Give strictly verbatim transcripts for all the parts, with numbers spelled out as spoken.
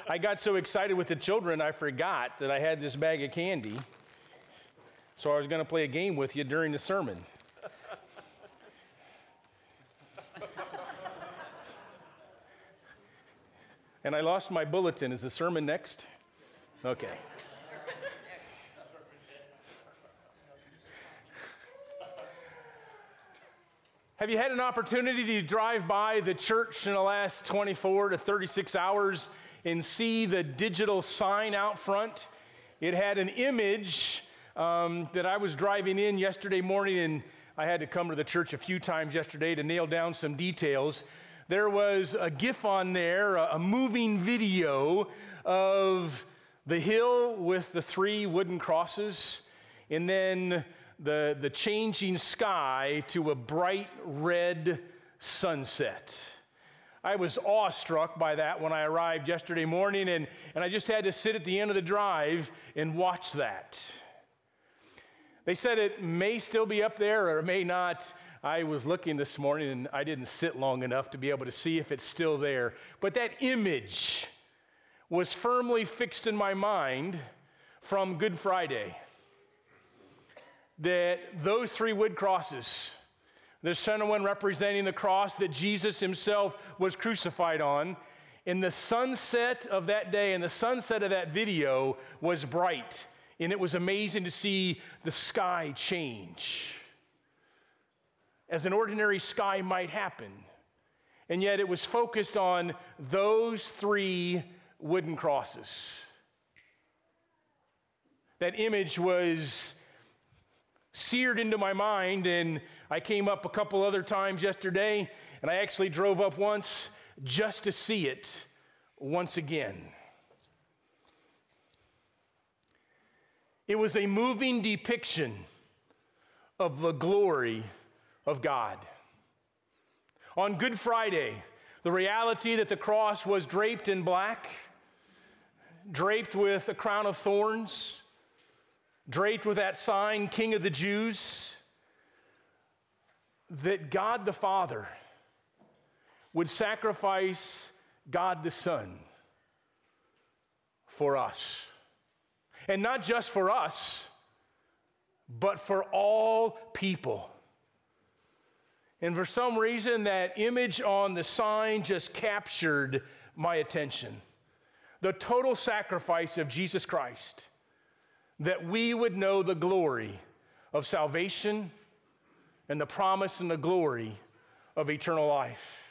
I got so excited with the children, I forgot that I had this bag of candy. So I was going to play a game with you during the sermon. And I lost my bulletin. Is the sermon next? Okay. Have you had an opportunity to drive by the church in the last twenty-four to thirty-six hours and see the digital sign out front? It had an image um, that I was driving in yesterday morning, and I had to come to the church a few times yesterday to nail down some details. There was a GIF on there, a, a moving video of the hill with the three wooden crosses, and then the, the changing sky to a bright red sunset. I was awestruck by that when I arrived yesterday morning, and, and I just had to sit at the end of the drive and watch that. They said it may still be up there or it may not. I was looking this morning and I didn't sit long enough to be able to see if it's still there. But that image was firmly fixed in my mind from Good Friday. That those three wood crosses, the center one representing the cross that Jesus himself was crucified on, and the sunset of that day and the sunset of that video was bright. And it was amazing to see the sky change, as an ordinary sky might happen. And yet it was focused on those three wooden crosses. That image was seared into my mind, and I came up a couple other times yesterday, and I actually drove up once just to see it once again. It was a moving depiction of the glory of God. On Good Friday, the reality that the cross was draped in black, draped with a crown of thorns, draped with that sign, King of the Jews, that God the Father would sacrifice God the Son for us. And not just for us, but for all people. And for some reason, that image on the sign just captured my attention. The total sacrifice of Jesus Christ, that we would know the glory of salvation and the promise and the glory of eternal life.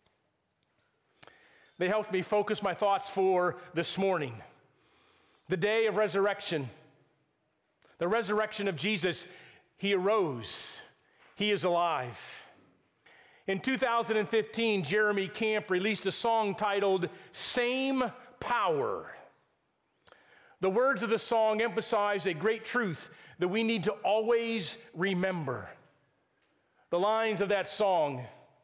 They helped me focus my thoughts for this morning. The day of resurrection, the resurrection of Jesus. He arose. He is alive. In two thousand fifteen, Jeremy Camp released a song titled Same Power. The words of the song emphasize a great truth that we need to always remember. The lines of that song,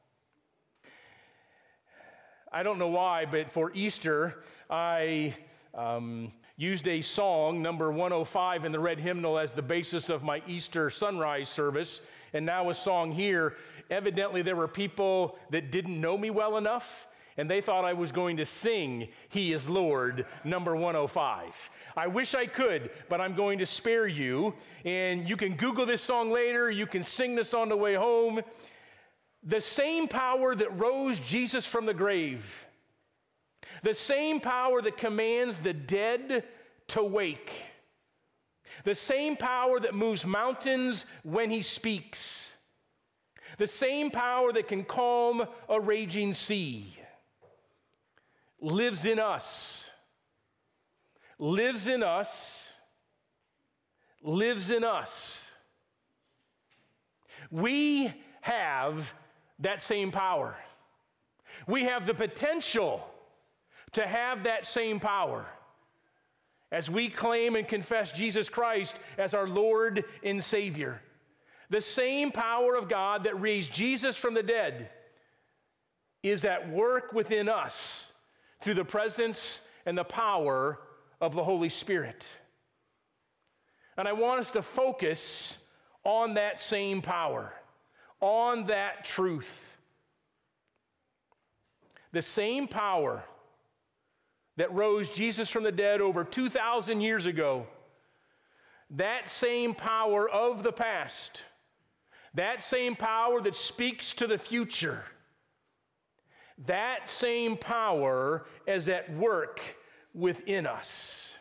I don't know why, but for Easter, I um, used a song, number one oh five in the red hymnal, as the basis of my Easter sunrise service. And now a song here. Evidently, there were people that didn't know me well enough, and they thought I was going to sing He is Lord, number one oh five. I wish I could, but I'm going to spare you. And you can Google this song later. You can sing this on the way home. The same power that rose Jesus from the grave, the same power that commands the dead to wake, the same power that moves mountains when he speaks, the same power that can calm a raging sea, lives in us, lives in us, lives in us. We have that same power. We have the potential to have that same power as we claim and confess Jesus Christ as our Lord and Savior. The same power of God that raised Jesus from the dead is at work within us through the presence and the power of the Holy Spirit. And I want us to focus on that same power, on that truth. The same power that rose Jesus from the dead over two thousand years ago, that same power of the past, that same power that speaks to the future, that same power is at work within us.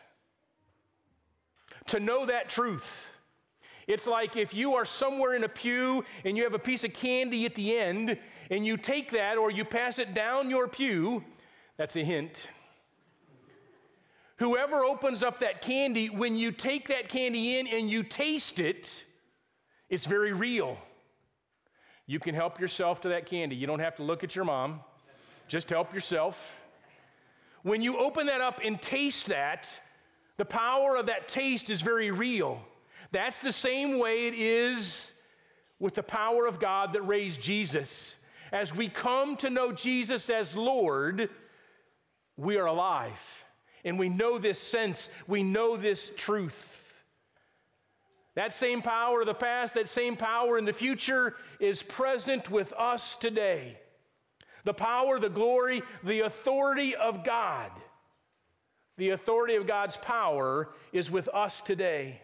To know that truth, it's like if you are somewhere in a pew and you have a piece of candy at the end and you take that or you pass it down your pew, that's a hint. Whoever opens up that candy, when you take that candy in and you taste it, it's very real. You can help yourself to that candy. You don't have to look at your mom. Just help yourself. When you open that up and taste that, the power of that taste is very real. That's the same way it is with the power of God that raised Jesus. As we come to know Jesus as Lord, we are alive. And we know this sense, we know this truth. That same power of the past, that same power in the future is present with us today. The power, the glory, the authority of God. The authority of God's power is with us today.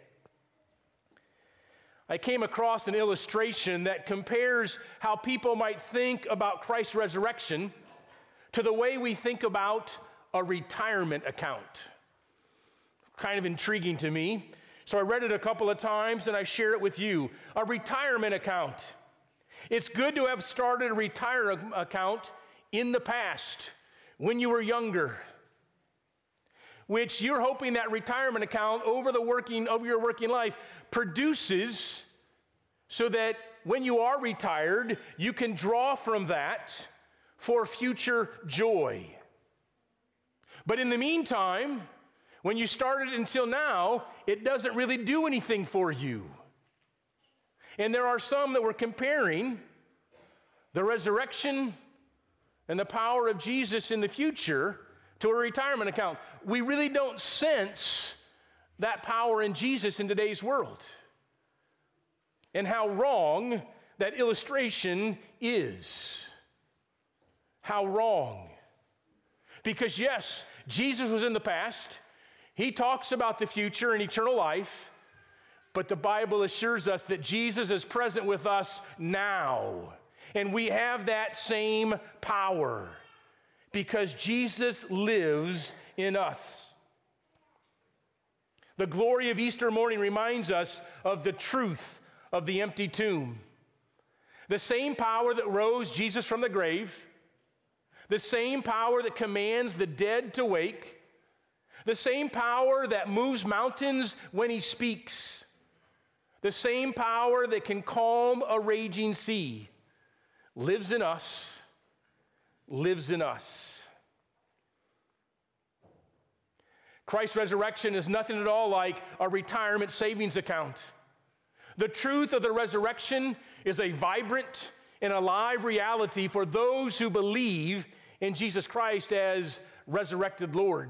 I came across an illustration that compares how people might think about Christ's resurrection to the way we think about a retirement account. Kind of intriguing to me. So I read it a couple of times and I share it with you. A retirement account. It's good to have started a retirement account in the past when you were younger, which you're hoping that retirement account over the working of your working life produces so that when you are retired, you can draw from that for future joy. But in the meantime, when you started until now, it doesn't really do anything for you. And there are some that were comparing the resurrection and the power of Jesus in the future to a retirement account. We really don't sense that power in Jesus in today's world. And how wrong that illustration is. How wrong. Because yes, Jesus was in the past. He talks about the future and eternal life. But the Bible assures us that Jesus is present with us now. And we have that same power because Jesus lives in us. The glory of Easter morning reminds us of the truth of the empty tomb. The same power that rose Jesus from the grave, the same power that commands the dead to wake, the same power that moves mountains when he speaks, the same power that can calm a raging sea lives in us, lives in us. Christ's resurrection is nothing at all like a retirement savings account. The truth of the resurrection is a vibrant and alive reality for those who believe in Jesus Christ as resurrected Lord.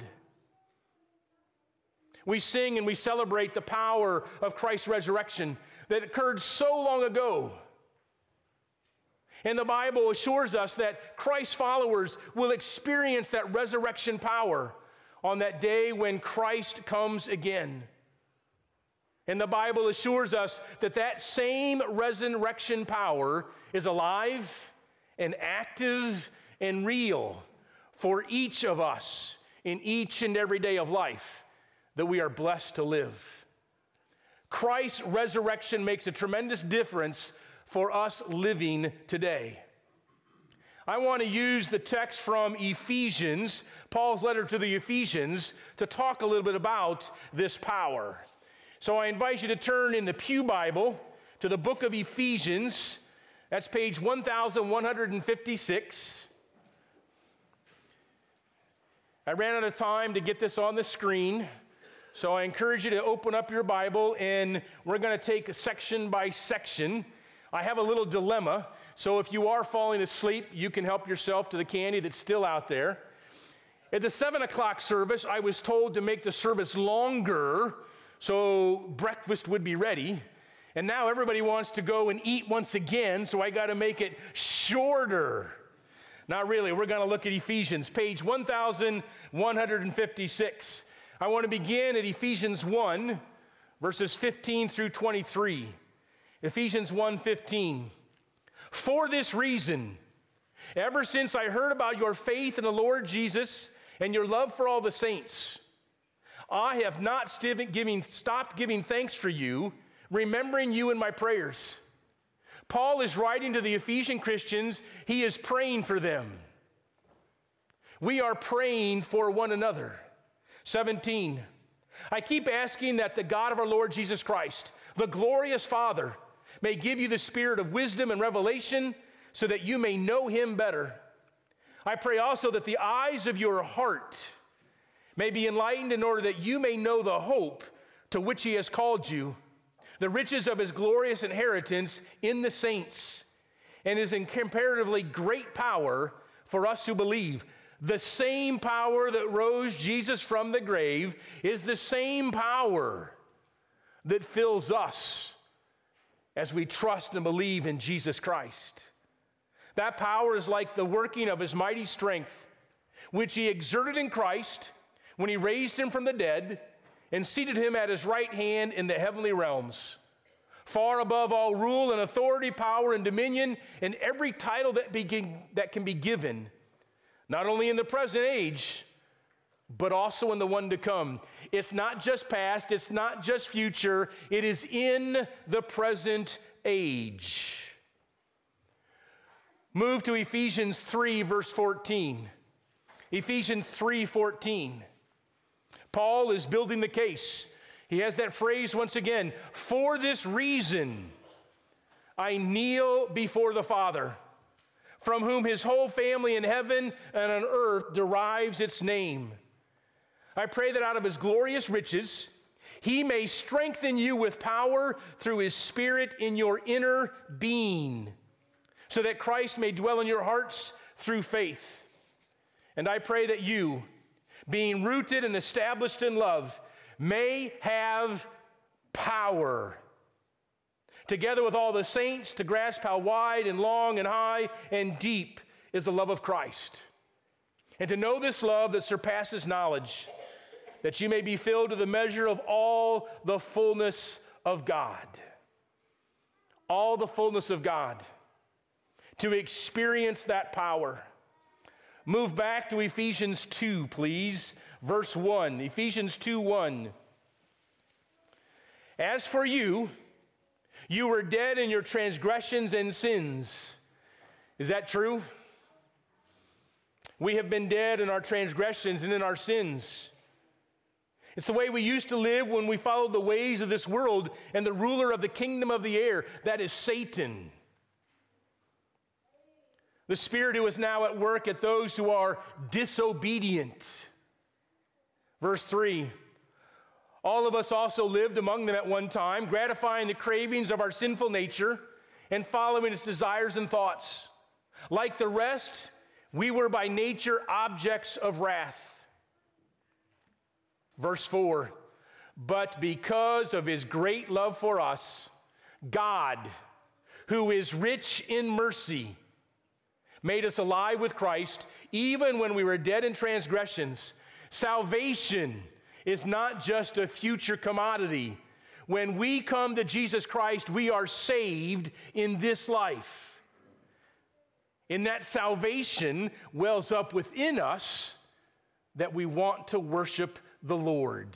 We sing and we celebrate the power of Christ's resurrection that occurred so long ago. And the Bible assures us that Christ's followers will experience that resurrection power on that day when Christ comes again. And the Bible assures us that that same resurrection power is alive and active and real for each of us in each and every day of life that we are blessed to live. Christ's resurrection makes a tremendous difference for us living today. I want to use the text from Ephesians, Paul's letter to the Ephesians, to talk a little bit about this power. So I invite you to turn in the Pew Bible to the book of Ephesians. That's page one thousand one hundred fifty-six. I ran out of time to get this on the screen, so I encourage you to open up your Bible, and we're going to take section by section. I have a little dilemma, so if you are falling asleep, you can help yourself to the candy that's still out there. At the seven o'clock service, I was told to make the service longer so breakfast would be ready. And now everybody wants to go and eat once again, so I got to make it shorter. Not really. We're going to look at Ephesians, page one thousand one hundred fifty-six. I want to begin at Ephesians one, verses fifteen through twenty-three. Ephesians one fifteen. For this reason, ever since I heard about your faith in the Lord Jesus and your love for all the saints, I have not st- giving, stopped giving thanks for you, remembering you in my prayers. Paul is writing to the Ephesian Christians. He is praying for them. We are praying for one another. seventeen. I keep asking that the God of our Lord Jesus Christ, the glorious Father, may give you the spirit of wisdom and revelation so that you may know him better. I pray also that the eyes of your heart may be enlightened in order that you may know the hope to which he has called you, the riches of his glorious inheritance in the saints, and his incomparatively great power for us who believe. The same power that rose Jesus from the grave is the same power that fills us as we trust and believe in Jesus Christ. That power is like the working of his mighty strength, which he exerted in Christ when he raised him from the dead and seated him at his right hand in the heavenly realms, far above all rule and authority, power and dominion, and every title that, begin, that can be given, not only in the present age, but also in the one to come. It's not just past, it's not just future, it is in the present age. Move to Ephesians three, verse fourteen. Ephesians three fourteen. Paul is building the case. He has that phrase once again, for this reason I kneel before the Father, from whom his whole family in heaven and on earth derives its name. I pray that out of his glorious riches, he may strengthen you with power through his Spirit in your inner being, so that Christ may dwell in your hearts through faith. And I pray that you, being rooted and established in love, may have power, together with all the saints, to grasp how wide and long and high and deep is the love of Christ, and to know this love that surpasses knowledge, that you may be filled to the measure of all the fullness of God. All the fullness of God. To experience that power. Move back to Ephesians two, please. Verse one, Ephesians two one. As for you, you were dead in your transgressions and sins. Is that true? We have been dead in our transgressions and in our sins. It's the way we used to live when we followed the ways of this world and the ruler of the kingdom of the air, that is Satan. The Spirit who is now at work at those who are disobedient. Verse three, all of us also lived among them at one time, gratifying the cravings of our sinful nature and following its desires and thoughts. Like the rest, we were by nature objects of wrath. Verse four, but because of his great love for us, God, who is rich in mercy, made us alive with Christ, even when we were dead in transgressions. Salvation is not just a future commodity. When we come to Jesus Christ, we are saved in this life. In that salvation wells up within us that we want to worship the Lord.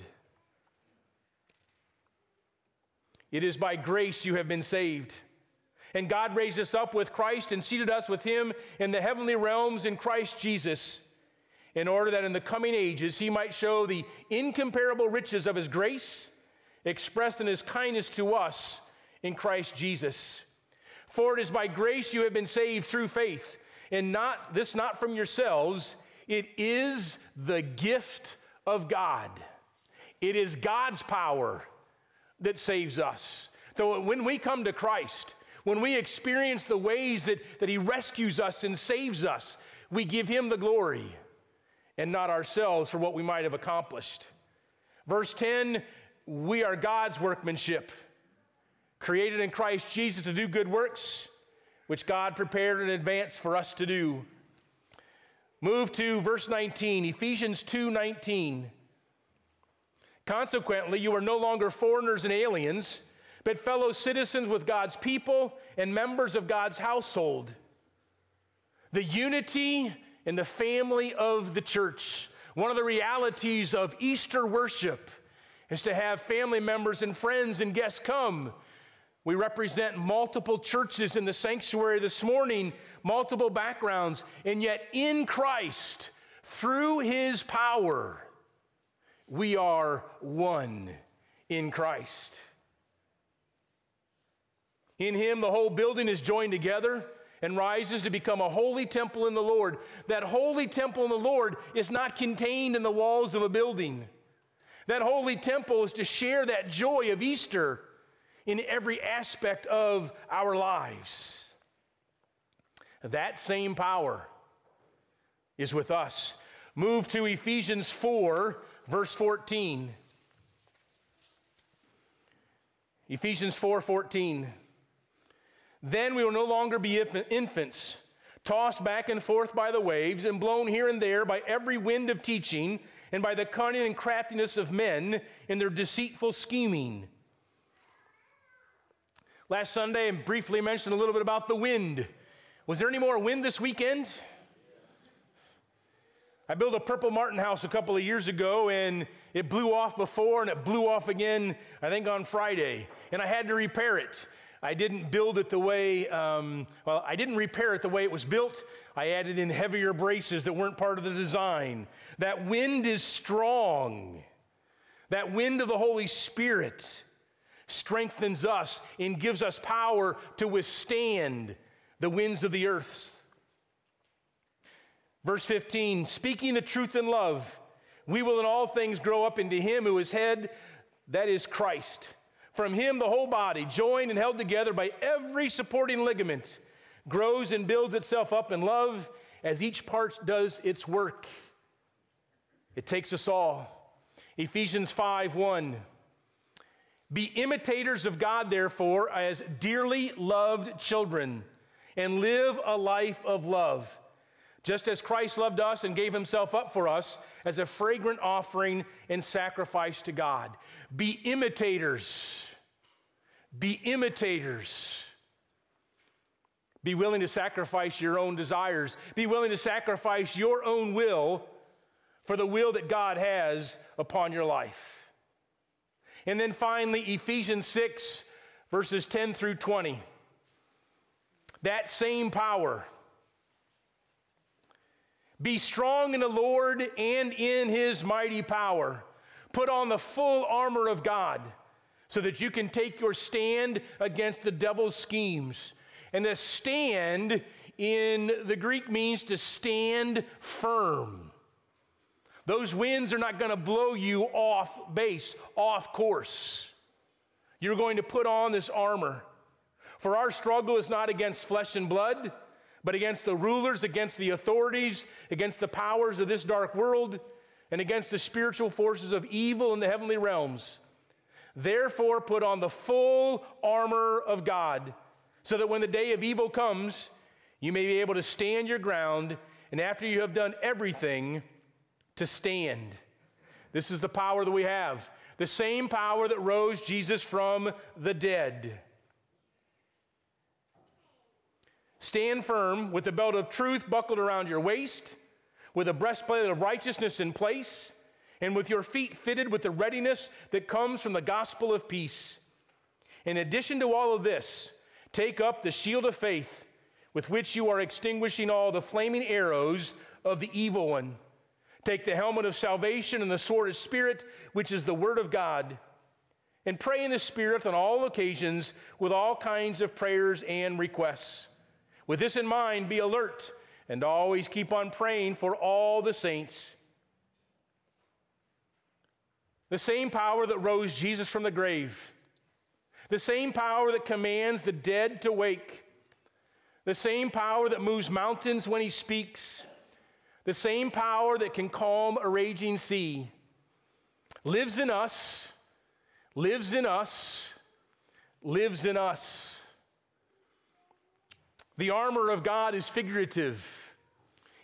It is by grace you have been saved. And God raised us up with Christ and seated us with him in the heavenly realms in Christ Jesus, in order that in the coming ages he might show the incomparable riches of his grace expressed in his kindness to us in Christ Jesus. For it is by grace you have been saved through faith, and not this not from yourselves, it is the gift of God. It is God's power that saves us. So when we come to Christ, when we experience the ways that, that he rescues us and saves us, we give him the glory and not ourselves for what we might have accomplished. Verse ten, we are God's workmanship, created in Christ Jesus to do good works, which God prepared in advance for us to do. Move to verse nineteen, Ephesians two nineteen. Consequently, you are no longer foreigners and aliens, but fellow citizens with God's people and members of God's household. The unity in the family of the church. One of the realities of Easter worship is to have family members and friends and guests come. We represent multiple churches in the sanctuary this morning, multiple backgrounds, and yet in Christ, through his power, we are one in Christ. In him, the whole building is joined together and rises to become a holy temple in the Lord. That holy temple in the Lord is not contained in the walls of a building. That holy temple is to share that joy of Easter in every aspect of our lives. That same power is with us. Move to Ephesians four, verse fourteen. Ephesians four fourteen. Then we will no longer be infants, tossed back and forth by the waves and blown here and there by every wind of teaching and by the cunning and craftiness of men in their deceitful scheming. Last Sunday, I briefly mentioned a little bit about the wind. Was there any more wind this weekend? I built a Purple Martin house a couple of years ago, and it blew off before, and it blew off again, I think, on Friday. And I had to repair it. I didn't build it the way, um, well, I didn't repair it the way it was built. I added in heavier braces that weren't part of the design. That wind is strong. That wind of the Holy Spirit strengthens us and gives us power to withstand the winds of the earth. Verse fifteen, speaking the truth in love, we will in all things grow up into him who is head, that is Christ. From him the whole body, joined and held together by every supporting ligament, grows and builds itself up in love as each part does its work. It takes us all. Ephesians five one. Be imitators of God, therefore, as dearly loved children, and live a life of love, just as Christ loved us and gave himself up for us as a fragrant offering and sacrifice to God. Be imitators. Be imitators. Be willing to sacrifice your own desires. Be willing to sacrifice your own will for the will that God has upon your life. And then finally, Ephesians six, verses ten through twenty. That same power. Be strong in the Lord and in his mighty power. Put on the full armor of God so that you can take your stand against the devil's schemes. And the stand in the Greek means to stand firm. Those winds are not going to blow you off base, off course. You're going to put on this armor. For our struggle is not against flesh and blood, but against the rulers, against the authorities, against the powers of this dark world, and against the spiritual forces of evil in the heavenly realms. Therefore, put on the full armor of God, so that when the day of evil comes, you may be able to stand your ground, and after you have done everything, to stand. This is the power that we have, the same power that rose Jesus from the dead. Stand firm with the belt of truth buckled around your waist, with a breastplate of righteousness in place, and with your feet fitted with the readiness that comes from the gospel of peace. In addition to all of this, take up the shield of faith, with which you are extinguishing all the flaming arrows of the evil one. Take the helmet of salvation and the sword of Spirit, which is the word of God. And pray in the Spirit on all occasions with all kinds of prayers and requests. With this in mind, be alert and always keep on praying for all the saints. The same power that rose Jesus from the grave, the same power that commands the dead to wake, the same power that moves mountains when he speaks, the same power that can calm a raging sea, lives in us, lives in us, lives in us. The armor of God is figurative.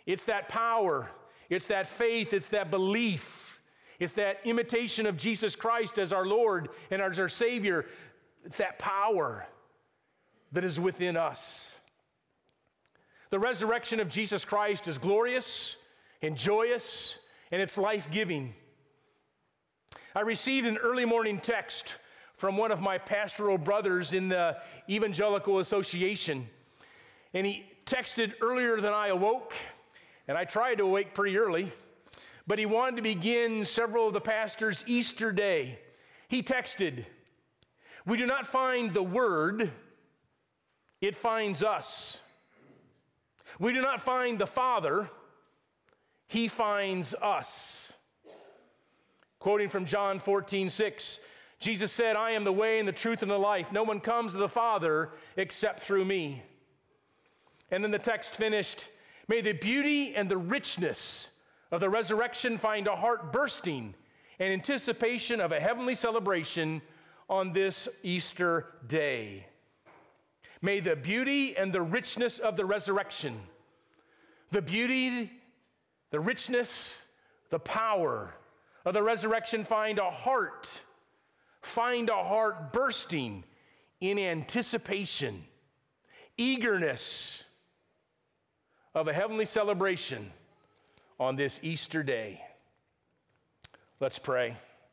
It's that power. It's that faith. It's that belief. It's that imitation of Jesus Christ as our Lord and as our Savior. It's that power that is within us. The resurrection of Jesus Christ is glorious and joyous, and it's life-giving. I received an early morning text from one of my pastoral brothers in the Evangelical Association, and he texted earlier than I awoke, and I tried to awake pretty early, but he wanted to begin several of the pastors' Easter day. He texted, "We do not find the Word, it finds us. We do not find the Father, He finds us." Quoting from John fourteen six, Jesus said, "I am the way and the truth and the life. No one comes to the Father except through me." And then the text finished, "May the beauty and the richness of the resurrection find a heart bursting in anticipation of a heavenly celebration on this Easter day." May the beauty and the richness of the resurrection, the beauty, the richness, the power of the resurrection find a heart, find a heart bursting in anticipation, eagerness of a heavenly celebration on this Easter day. Let's pray.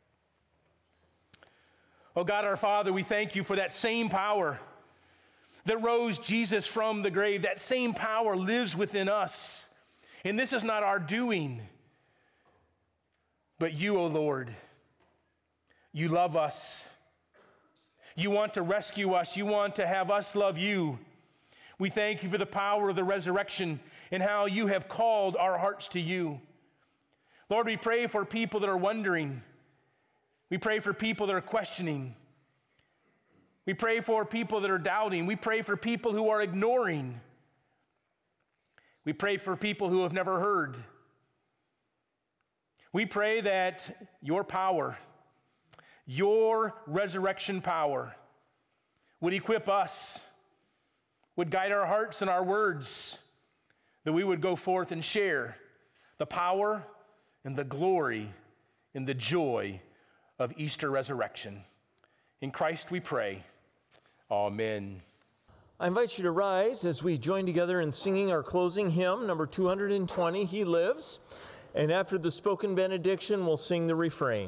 Oh God, our Father, we thank you for that same power that rose Jesus from the grave. That same power lives within us. And this is not our doing, but you, O Lord. You love us. You want to rescue us. You want to have us love you. We thank you for the power of the resurrection and how you have called our hearts to you. Lord, we pray for people that are wondering. We pray for people that are questioning. We pray for people that are doubting. We pray for people who are ignoring. We pray for people who have never heard. We pray that your power, your resurrection power, would equip us, would guide our hearts and our words, that we would go forth and share the power and the glory and the joy of Easter resurrection. In Christ we pray. Amen. I invite you to rise as we join together in singing our closing hymn, number two hundred twenty, He Lives. And after the spoken benediction, we'll sing the refrain.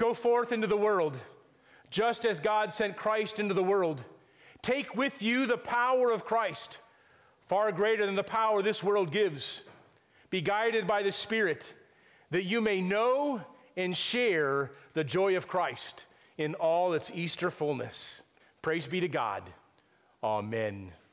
Go forth into the world, just as God sent Christ into the world. Take with you the power of Christ, far greater than the power this world gives. Be guided by the Spirit, that you may know and share the joy of Christ in all its Easter fullness. Praise be to God. Amen.